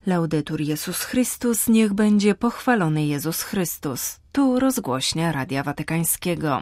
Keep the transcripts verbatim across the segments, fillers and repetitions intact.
Laudetur Jezus Chrystus, niech będzie pochwalony Jezus Chrystus. Tu rozgłośnia Radia Watykańskiego.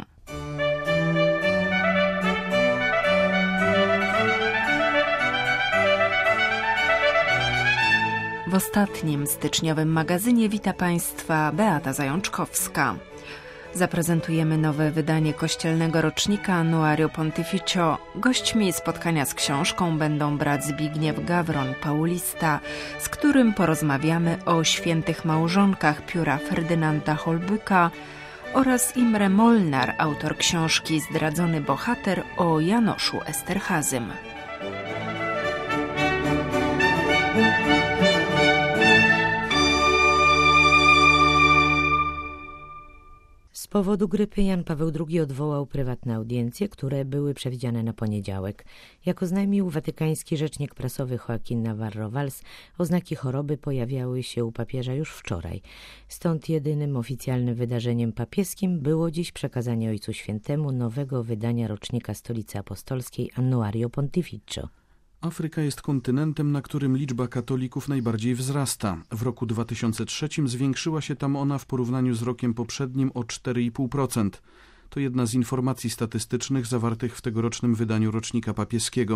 W ostatnim styczniowym magazynie wita Państwa Beata Zajączkowska. Zaprezentujemy nowe wydanie kościelnego rocznika Annuario Pontificio. Gośćmi spotkania z książką będą brat Zbigniew Gawron, paulista, z którym porozmawiamy o świętych małżonkach pióra Ferdynanda Holbyka oraz Imre Molnar, autor książki Zdradzony bohater o Janoszu Esterhazym. Z powodu grypy Jan Paweł drugi odwołał prywatne audiencje, które były przewidziane na poniedziałek. Jak oznajmił watykański rzecznik prasowy Joaquin Navarro Valls, oznaki choroby pojawiały się u papieża już wczoraj. Stąd jedynym oficjalnym wydarzeniem papieskim było dziś przekazanie Ojcu Świętemu nowego wydania rocznika Stolicy Apostolskiej Annuario Pontificio. Afryka jest kontynentem, na którym liczba katolików najbardziej wzrasta. W roku dwa tysiące trzecim zwiększyła się tam ona w porównaniu z rokiem poprzednim o cztery i pół procent. To jedna z informacji statystycznych zawartych w tegorocznym wydaniu rocznika papieskiego.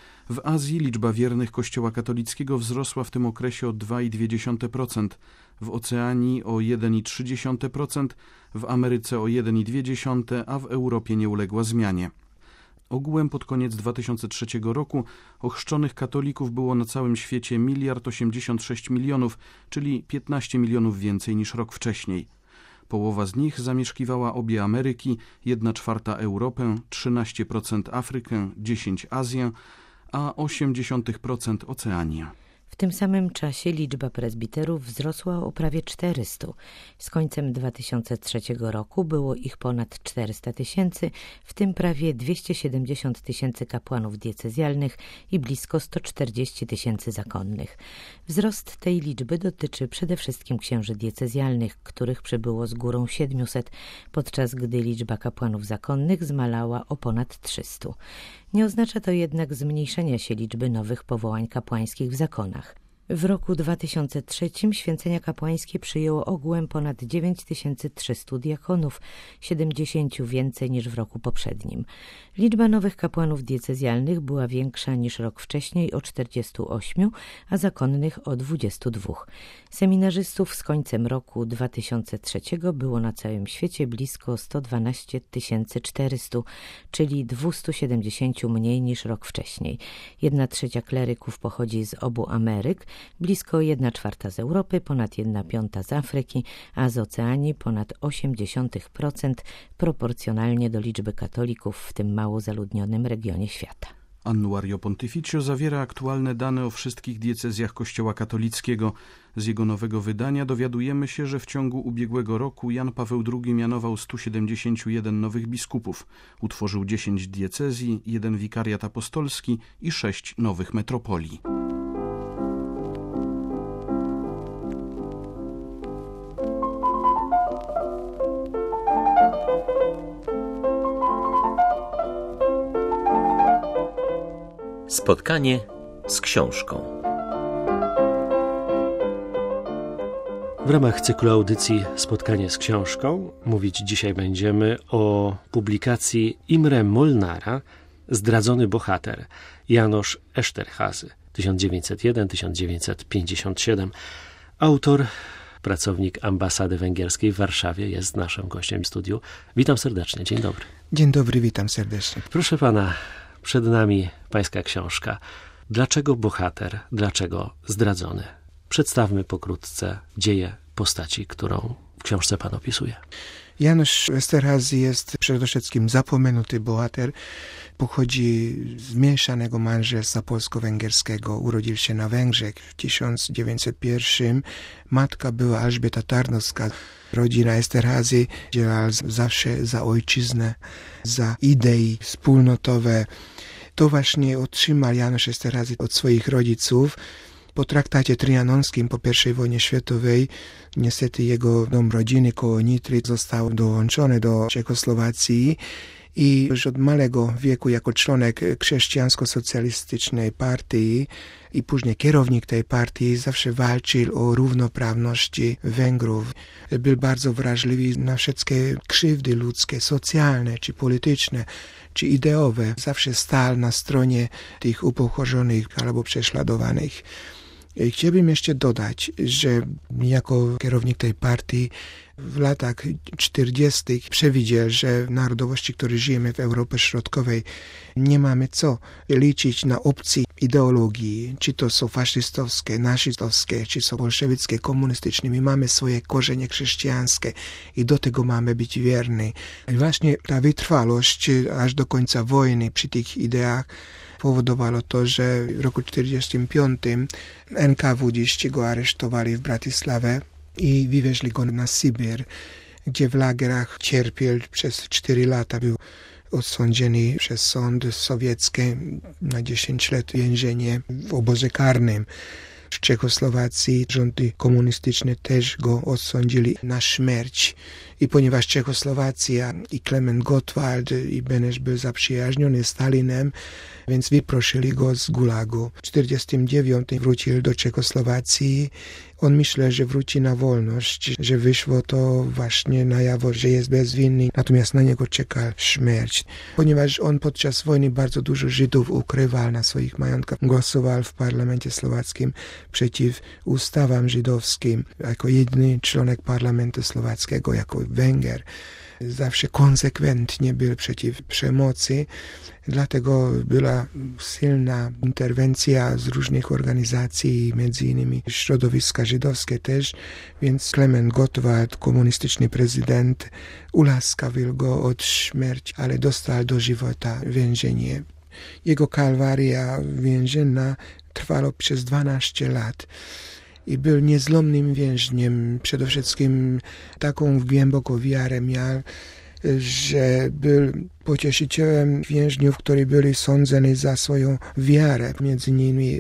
W Azji liczba wiernych Kościoła katolickiego wzrosła w tym okresie o dwa i dwie dziesiąte procent, w Oceanii o jeden i trzy dziesiąte procent, w Ameryce o jeden i dwie dziesiąte procent, a w Europie nie uległa zmianie. Ogółem pod koniec dwa tysiące trzeciego roku ochrzczonych katolików było na całym świecie miliard osiemdziesiąt sześć milionów, czyli piętnaście milionów więcej niż rok wcześniej. Połowa z nich zamieszkiwała obie Ameryki, jedna czwarta Europę, trzynaście procent Afrykę, dziesięć procent Azję, a osiem dziesiątych procent Oceanię. W tym samym czasie liczba prezbiterów wzrosła o prawie czterysta. Z końcem dwa tysiące trzeciego roku było ich ponad czterysta tysięcy, w tym prawie dwieście siedemdziesiąt tysięcy kapłanów diecezjalnych i blisko sto czterdzieści tysięcy zakonnych. Wzrost tej liczby dotyczy przede wszystkim księży diecezjalnych, których przybyło z górą siedmiuset, podczas gdy liczba kapłanów zakonnych zmalała o ponad trzysta. Nie oznacza to jednak zmniejszenia się liczby nowych powołań kapłańskich w zakonach. W roku dwa tysiące trzecim święcenia kapłańskie przyjęło ogółem ponad dziewięć tysięcy trzysta diakonów, siedemdziesięciu więcej niż w roku poprzednim. Liczba nowych kapłanów diecezjalnych była większa niż rok wcześniej o czterdzieści osiem, a zakonnych o dwadzieścia dwa. Seminarzystów z końcem roku dwa tysiące trzeciego było na całym świecie blisko sto dwanaście tysięcy czterysta, czyli dwieście siedemdziesiąt mniej niż rok wcześniej. Jedna trzecia kleryków pochodzi z obu Ameryk, blisko jedna czwarta z Europy, ponad jedna piąta z Afryki, a z Oceanii ponad osiem dziesiątych procent proporcjonalnie do liczby katolików w tym mało zaludnionym regionie świata. Annuario Pontificio zawiera aktualne dane o wszystkich diecezjach Kościoła katolickiego. Z jego nowego wydania dowiadujemy się, że w ciągu ubiegłego roku Jan Paweł drugi mianował sto siedemdziesiąt jeden nowych biskupów, utworzył dziesięć diecezji, jeden wikariat apostolski i sześć nowych metropolii. Spotkanie z książką. W ramach cyklu audycji Spotkanie z książką mówić dzisiaj będziemy o publikacji Imre Molnara Zdradzony bohater Janos Esterhazy tysiąc dziewięćset jeden do tysiąc dziewięćset pięćdziesiąt siedem. Autor, pracownik ambasady węgierskiej w Warszawie jest naszym gościem w studiu. Witam serdecznie, dzień dobry. Dzień dobry, witam serdecznie. Proszę pana, przed nami pańska książka. Dlaczego bohater? Dlaczego zdradzony? Przedstawmy pokrótce dzieje postaci, którą w książce pan opisuje. Janos Esterhazy jest przede wszystkim zapomenuty bohater. Pochodzi z mieszanego małżeństwa polsko-węgierskiego. Urodził się na Węgrzech w tysiąc dziewięćset jeden. Matka była Elżbieta Tarnowska. Rodzina Esterhazy działała zawsze za ojczyznę, za idei wspólnotowe. To właśnie otrzymał Janos Esterhazy od swoich rodziców. Po traktacie trianonskim po pierwszej wojnie światowej niestety jego dom rodziny koło Nitry został dołączony do Czechosłowacji I już od małego wieku jako członek chrześcijansko-socjalistycznej partii i później kierownik tej partii zawsze walczył o równoprawności Węgrów. Był bardzo wrażliwy na wszystkie krzywdy ludzkie, socjalne czy polityczne, czy ideowe. Zawsze stał na stronie tych upokorzonych albo prześladowanych. I chciałbym jeszcze dodać, że jako kierownik tej partii w latach czterdziestych przewidział, że w narodowości, które żyjemy w Europie Środkowej, nie mamy co liczyć na opcje ideologii, czy to są faszystowskie, nazistowskie, czy są bolszewickie, komunistyczne. My mamy swoje korzenie chrześcijańskie i do tego mamy być wierni. I właśnie ta wytrwałość aż do końca wojny przy tych ideach powodowało to, że w roku czterdziestym piątym en ka wudziści go aresztowali w Bratysławie i wywieźli go na Sybir, gdzie w lagerach cierpiał przez cztery lata. Był osądzony przez sąd sowiecki na dziesięć lat więzienia w obozie karnym. W Czechosłowacji rządy komunistyczne też go osądzili na śmierć. I ponieważ Czechosłowacja i Klement Gottwald i Beneš był zaprzyjaźniony z Stalinem, więc wyprosili go z Gulagu. W czterdziestym dziewiątym wrócił do Czechosłowacji. On myślał, że wróci na wolność, że wyszło to właśnie na jawo, że jest bezwinny, natomiast na niego czeka śmierć. Ponieważ on podczas wojny bardzo dużo Żydów ukrywał na swoich majątkach, głosował w parlamencie słowackim przeciw ustawom żydowskim. Jako jedyny członek parlamentu słowackiego, jako Węgier, zawsze konsekwentnie był przeciw przemocy. Dlatego była silna interwencja z różnych organizacji, między innymi środowiska żydowskie też, więc Klement Gottwald, komunistyczny prezydent, ułaskawił go od śmierci, ale dostał do żywota więzienie. Jego kalwaria więzienna trwała przez dwanaście lat. I był niezłomnym więźniem. Przede wszystkim taką głęboką wiarę miał, że był pocieszycielem więźniów, którzy byli sądzeni za swoją wiarę. Między innymi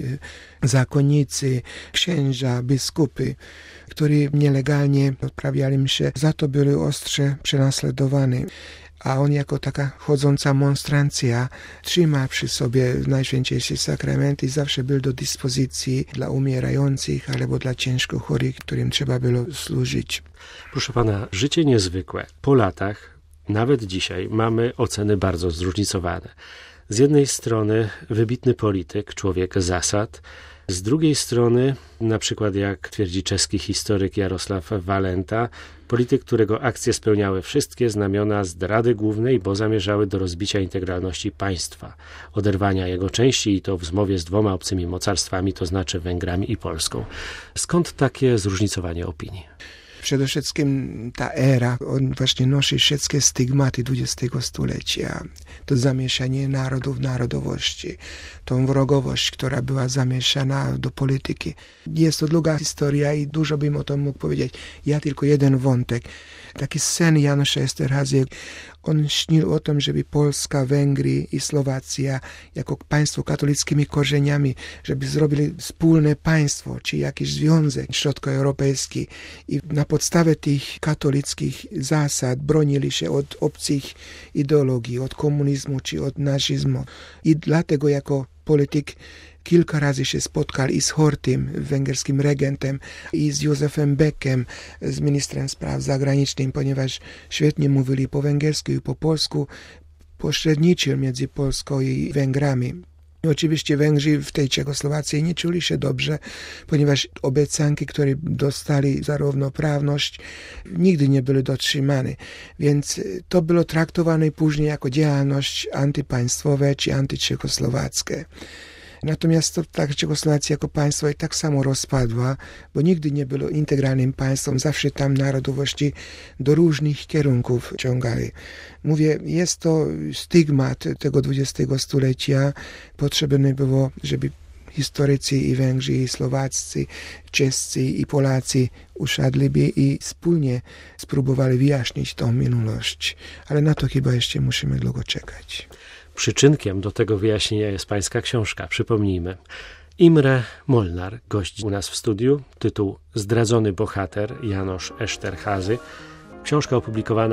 zakonnicy, księża, biskupy, którzy nielegalnie odprawiali msze. Za to byli ostrze przenaśladowani. A on jako taka chodząca monstrancja trzyma przy sobie Najświętejszy Sakrament i zawsze był do dyspozycji dla umierających albo dla ciężko chorych, którym trzeba było służyć. Proszę pana, życie niezwykłe. Po latach, nawet dzisiaj, mamy oceny bardzo zróżnicowane. Z jednej strony wybitny polityk, człowiek zasad, z drugiej strony, na przykład jak twierdzi czeski historyk Jarosław Walenta, polityk, którego akcje spełniały wszystkie znamiona zdrady głównej, bo zamierzały do rozbicia integralności państwa, oderwania jego części i to w zmowie z dwoma obcymi mocarstwami, to znaczy Węgrami i Polską. Skąd takie zróżnicowanie opinii? Przede wszystkim ta era, on właśnie nosi wszystkie stygmaty dwudziestego stulecia. To zamieszanie narodów, narodowości, tą wrogowość, która była zamieszana do polityki. Jest to długa historia i dużo bym o tym mógł powiedzieć. Ja tylko jeden wątek. Taki sen Janusza Esterházy. On śnił o tym, żeby Polska, Węgry i Słowacja jako państwo katolickimi korzeniami, żeby zrobili wspólne państwo, czy jakiś związek środkoeuropejski i na podstawie tych katolickich zasad bronili się od obcych ideologii, od komunizmu czy od nazizmu. I dlatego jako polityk kilka razy się spotkał i z Hortym, węgierskim regentem, i z Józefem Beckiem, z ministrem spraw zagranicznych, ponieważ świetnie mówili po węgiersku i po polsku, pośredniczył między Polską i Węgrami. I oczywiście Węgrzy w tej Czechosłowacji nie czuli się dobrze, ponieważ obiecanki, które dostali za równoprawność, nigdy nie były dotrzymane. Więc to było traktowane później jako działalność antypaństwowa czy antyczechosłowacka. Natomiast to tak Czechosłowacja jako państwo i tak samo rozpadła, bo nigdy nie było integralnym państwem, zawsze tam narodowości do różnych kierunków ciągali. Mówię, jest to stygmat tego dwudziestego stulecia. Potrzebne było, żeby historycy i Węgrzy, i Słowaccy, Czescy i Polacy usiadli i wspólnie spróbowali wyjaśnić tą minulość. Ale na to chyba jeszcze musimy długo czekać. Przyczynkiem do tego wyjaśnienia jest pańska książka. Przypomnijmy. Imre Molnar, gość u nas w studiu. Tytuł Zdradzony bohater, János Esterházy. Książka opublikowana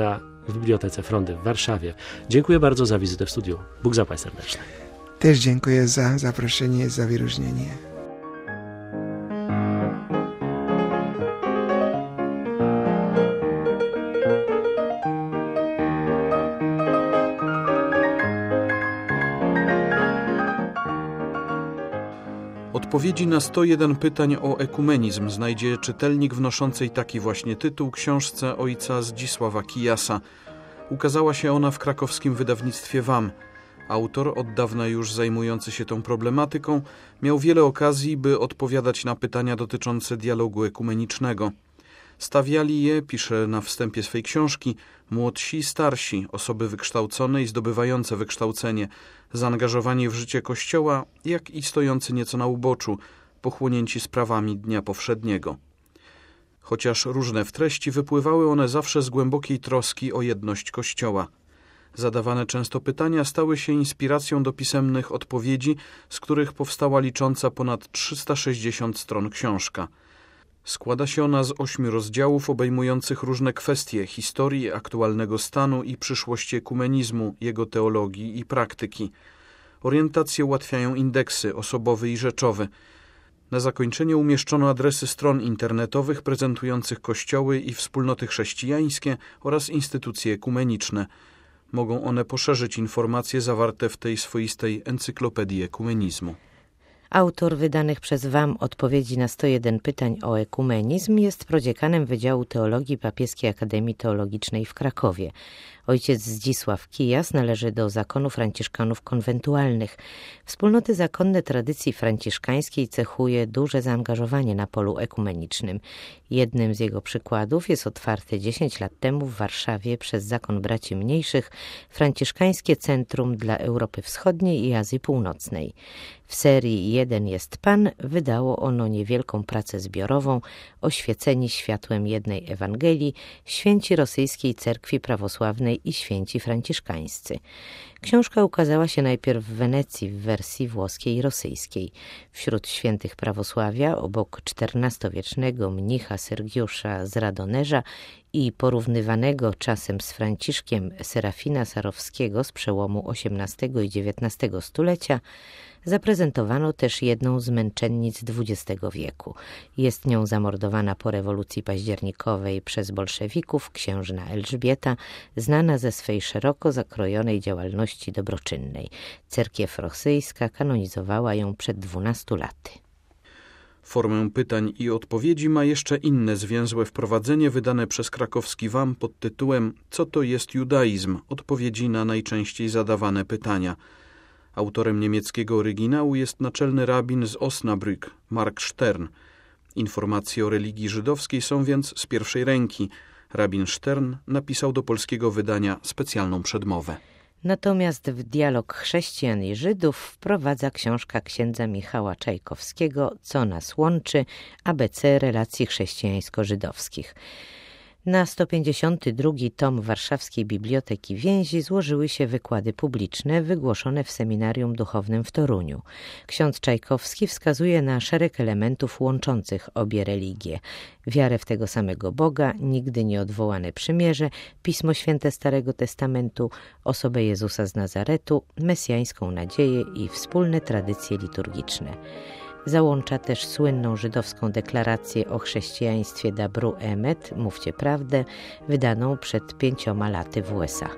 w Bibliotece Frondy w Warszawie. Dziękuję bardzo za wizytę w studiu. Bóg zapłać serdecznie. Też dziękuję za zaproszenie, za wyróżnienie. Odpowiedzi na sto jeden pytań o ekumenizm znajdzie czytelnik wnoszącej taki właśnie tytuł książce ojca Zdzisława Kijasa. Ukazała się ona w krakowskim wydawnictwie W A M. Autor, od dawna już zajmujący się tą problematyką, miał wiele okazji, by odpowiadać na pytania dotyczące dialogu ekumenicznego. Stawiali je, pisze na wstępie swej książki, młodsi i starsi, osoby wykształcone i zdobywające wykształcenie, zaangażowani w życie Kościoła, jak i stojący nieco na uboczu, pochłonięci sprawami dnia powszedniego. Chociaż różne w treści, wypływały one zawsze z głębokiej troski o jedność Kościoła. Zadawane często pytania stały się inspiracją do pisemnych odpowiedzi, z których powstała licząca ponad trzysta sześćdziesiąt stron książka. Składa się ona z ośmiu rozdziałów obejmujących różne kwestie historii, aktualnego stanu i przyszłości ekumenizmu, jego teologii i praktyki. Orientację ułatwiają indeksy osobowy i rzeczowy. Na zakończenie umieszczono adresy stron internetowych prezentujących kościoły i wspólnoty chrześcijańskie oraz instytucje ekumeniczne. Mogą one poszerzyć informacje zawarte w tej swoistej encyklopedii ekumenizmu. Autor wydanych przez W A M odpowiedzi na sto jeden pytań o ekumenizm jest prodziekanem Wydziału Teologii Papieskiej Akademii Teologicznej w Krakowie. Ojciec Zdzisław Kijas należy do zakonu franciszkanów konwentualnych. Wspólnoty zakonne tradycji franciszkańskiej cechuje duże zaangażowanie na polu ekumenicznym. Jednym z jego przykładów jest otwarte dziesięć lat temu w Warszawie przez Zakon Braci Mniejszych Franciszkańskie Centrum dla Europy Wschodniej i Azji Północnej. W serii Jeden jest Pan wydało ono niewielką pracę zbiorową Oświeceni światłem jednej Ewangelii, święci rosyjskiej cerkwi prawosławnej i święci franciszkańscy. Książka ukazała się najpierw w Wenecji w wersji włoskiej i rosyjskiej. Wśród świętych prawosławia, obok czternastowiecznego mnicha Sergiusza z Radonerza i porównywanego czasem z Franciszkiem Serafina Sarowskiego z przełomu osiemnastego i dziewiętnastego stulecia, zaprezentowano też jedną z męczennic dwudziestego wieku. Jest nią zamordowana po rewolucji październikowej przez bolszewików księżna Elżbieta, znana ze swej szeroko zakrojonej działalności dobroczynnej. Cerkiew rosyjska kanonizowała ją przed dwunastu laty. Formę pytań i odpowiedzi ma jeszcze inne zwięzłe wprowadzenie wydane przez krakowski W A M pod tytułem „Co to jest judaizm? Odpowiedzi na najczęściej zadawane pytania”. Autorem niemieckiego oryginału jest naczelny rabin z Osnabrück, Mark Stern. Informacje o religii żydowskiej są więc z pierwszej ręki. Rabin Stern napisał do polskiego wydania specjalną przedmowę. Natomiast w dialog chrześcijan i Żydów wprowadza książka księdza Michała Czajkowskiego „Co nas łączy? A B C relacji chrześcijańsko-żydowskich”. Na sto pięćdziesiąty drugi tom Warszawskiej Biblioteki Więzi złożyły się wykłady publiczne wygłoszone w Seminarium Duchownym w Toruniu. Ksiądz Czajkowski wskazuje na szereg elementów łączących obie religie. Wiarę w tego samego Boga, nigdy nieodwołane przymierze, Pismo Święte Starego Testamentu, osobę Jezusa z Nazaretu, mesjańską nadzieję i wspólne tradycje liturgiczne. Załącza też słynną żydowską deklarację o chrześcijaństwie Dabru Emet, mówcie prawdę, wydaną przed pięcioma laty w U S A.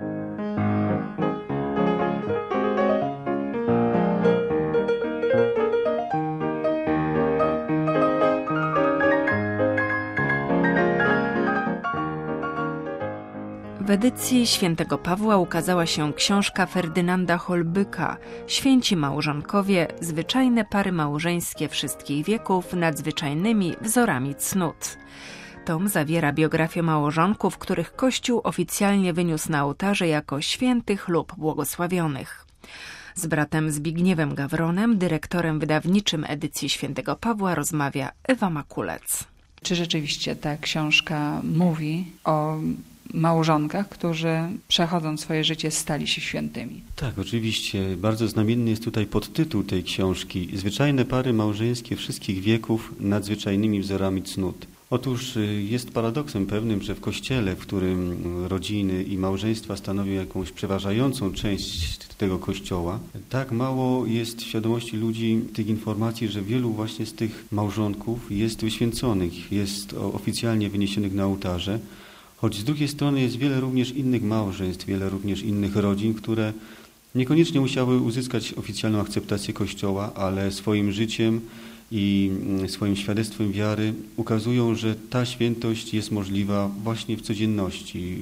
W edycji Świętego Pawła ukazała się książka Ferdynanda Holbyka „Święci małżonkowie, zwyczajne pary małżeńskie wszystkich wieków, nadzwyczajnymi wzorami cnót”. Tom zawiera biografię małżonków, których Kościół oficjalnie wyniósł na ołtarze jako świętych lub błogosławionych. Z bratem Zbigniewem Gawronem, dyrektorem wydawniczym edycji Świętego Pawła, rozmawia Ewa Makulec. Czy rzeczywiście ta książka mówi o małżonkach, którzy przechodząc swoje życie stali się świętymi? Tak, oczywiście. Bardzo znamienny jest tutaj podtytuł tej książki. Zwyczajne pary małżeńskie wszystkich wieków, nadzwyczajnymi wzorami cnót. Otóż jest paradoksem pewnym, że w Kościele, w którym rodziny i małżeństwa stanowią jakąś przeważającą część tego Kościoła, tak mało jest w świadomości ludzi tych informacji, że wielu właśnie z tych małżonków jest wyświęconych, jest oficjalnie wyniesionych na ołtarze, choć z drugiej strony jest wiele również innych małżeństw, wiele również innych rodzin, które niekoniecznie musiały uzyskać oficjalną akceptację Kościoła, ale swoim życiem i swoim świadectwem wiary ukazują, że ta świętość jest możliwa właśnie w codzienności.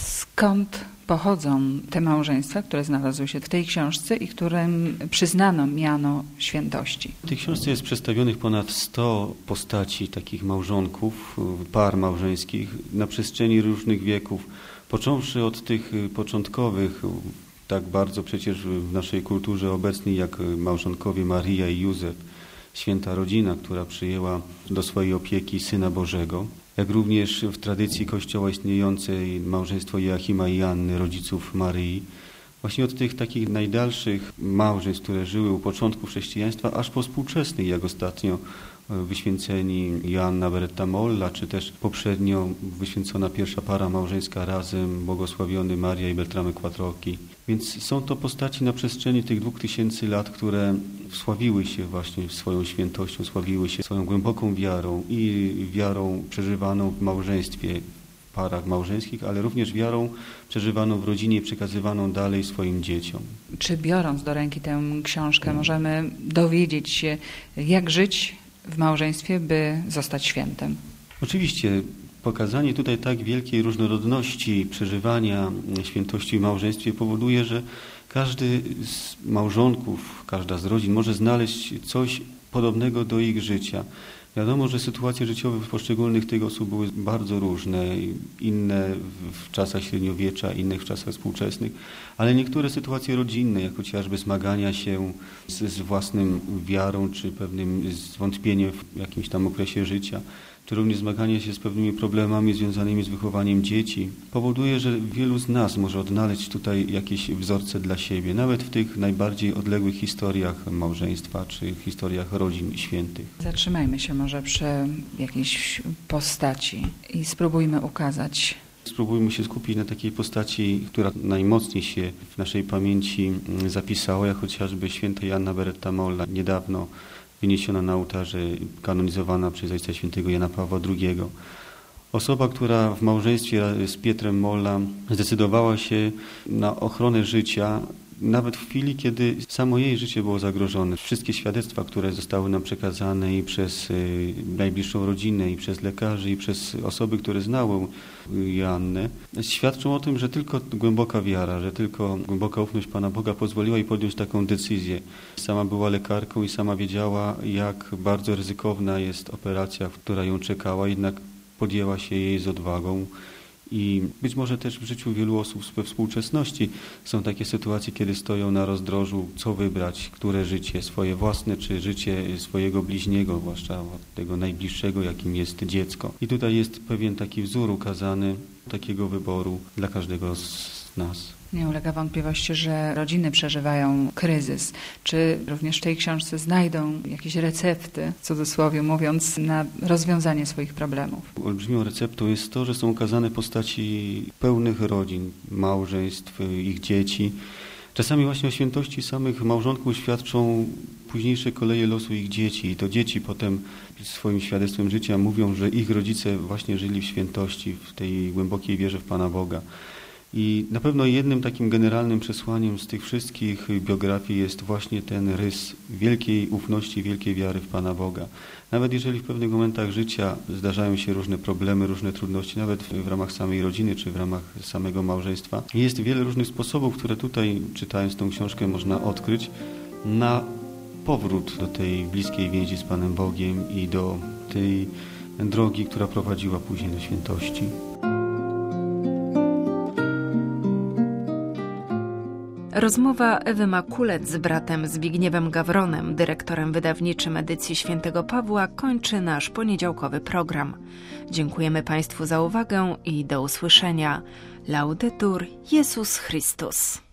Skąd pochodzą te małżeństwa, które znalazły się w tej książce i którym przyznano miano świętości? W tej książce jest przedstawionych ponad sto postaci takich małżonków, par małżeńskich na przestrzeni różnych wieków, począwszy od tych początkowych, tak bardzo przecież w naszej kulturze obecnej, jak małżonkowie Maria i Józef, święta rodzina, która przyjęła do swojej opieki Syna Bożego, jak również w tradycji Kościoła istniejącej małżeństwo Joachima i Anny, rodziców Maryi. Właśnie od tych takich najdalszych małżeństw, które żyły u początku chrześcijaństwa, aż po współczesnych, jak ostatnio wyświęceni Joanna Beretta Molla, czy też poprzednio wyświęcona pierwsza para małżeńska razem, błogosławiony Maria i Beltrame Quattrocchi. Więc są to postaci na przestrzeni tych dwóch tysięcy lat, które wsławiły się właśnie swoją świętością, sławiły się swoją głęboką wiarą i wiarą przeżywaną w małżeństwie, w parach małżeńskich, ale również wiarą przeżywaną w rodzinie i przekazywaną dalej swoim dzieciom. Czy biorąc do ręki tę książkę możemy dowiedzieć się, jak żyć w małżeństwie, by zostać świętym? Oczywiście. Pokazanie tutaj tak wielkiej różnorodności przeżywania świętości w małżeństwie powoduje, że każdy z małżonków, każda z rodzin może znaleźć coś podobnego do ich życia. Wiadomo, że sytuacje życiowe poszczególnych tych osób były bardzo różne, inne w czasach średniowiecza, inne w czasach współczesnych, ale niektóre sytuacje rodzinne, jak chociażby zmagania się z, z własną wiarą, czy pewnym zwątpieniem w jakimś tam okresie życia, czy również zmaganie się z pewnymi problemami związanymi z wychowaniem dzieci, powoduje, że wielu z nas może odnaleźć tutaj jakieś wzorce dla siebie, nawet w tych najbardziej odległych historiach małżeństwa, czy historiach rodzin świętych. Zatrzymajmy się może przy jakiejś postaci i spróbujmy ukazać. Spróbujmy się skupić na takiej postaci, która najmocniej się w naszej pamięci zapisała, jak chociażby święta Joanna Beretta Molla, niedawno wyniesiona na ołtarze, kanonizowana przez Ojca Świętego Jana Pawła drugiego. Osoba, która w małżeństwie z Pietrem Molla zdecydowała się na ochronę życia, nawet w chwili, kiedy samo jej życie było zagrożone. Wszystkie świadectwa, które zostały nam przekazane i przez y, najbliższą rodzinę, i przez lekarzy, i przez osoby, które znały Joannę, świadczą o tym, że tylko głęboka wiara, że tylko głęboka ufność Pana Boga pozwoliła jej podjąć taką decyzję. Sama była lekarką i sama wiedziała, jak bardzo ryzykowna jest operacja, która ją czekała, jednak podjęła się jej z odwagą. I być może też w życiu wielu osób we współczesności są takie sytuacje, kiedy stoją na rozdrożu, co wybrać, które życie, swoje własne, czy życie swojego bliźniego, zwłaszcza tego najbliższego, jakim jest dziecko. I tutaj jest pewien taki wzór ukazany takiego wyboru dla każdego z nas. Nie ulega wątpliwości, że rodziny przeżywają kryzys. Czy również w tej książce znajdą jakieś recepty, w cudzysłowie mówiąc, na rozwiązanie swoich problemów? Olbrzymią receptą jest to, że są ukazane postaci pełnych rodzin, małżeństw, ich dzieci. Czasami właśnie o świętości samych małżonków świadczą późniejsze koleje losu ich dzieci. I to dzieci potem swoim świadectwem życia mówią, że ich rodzice właśnie żyli w świętości, w tej głębokiej wierze w Pana Boga. I na pewno jednym takim generalnym przesłaniem z tych wszystkich biografii jest właśnie ten rys wielkiej ufności, wielkiej wiary w Pana Boga. Nawet jeżeli w pewnych momentach życia zdarzają się różne problemy, różne trudności, nawet w ramach samej rodziny czy w ramach samego małżeństwa, jest wiele różnych sposobów, które tutaj, czytając tą książkę, można odkryć na powrót do tej bliskiej więzi z Panem Bogiem i do tej drogi, która prowadziła później do świętości. Rozmowa Ewy Makulec z bratem Zbigniewem Gawronem, dyrektorem wydawniczym edycji Świętego Pawła, kończy nasz poniedziałkowy program. Dziękujemy Państwu za uwagę i do usłyszenia. Laudetur Jezus Chrystus.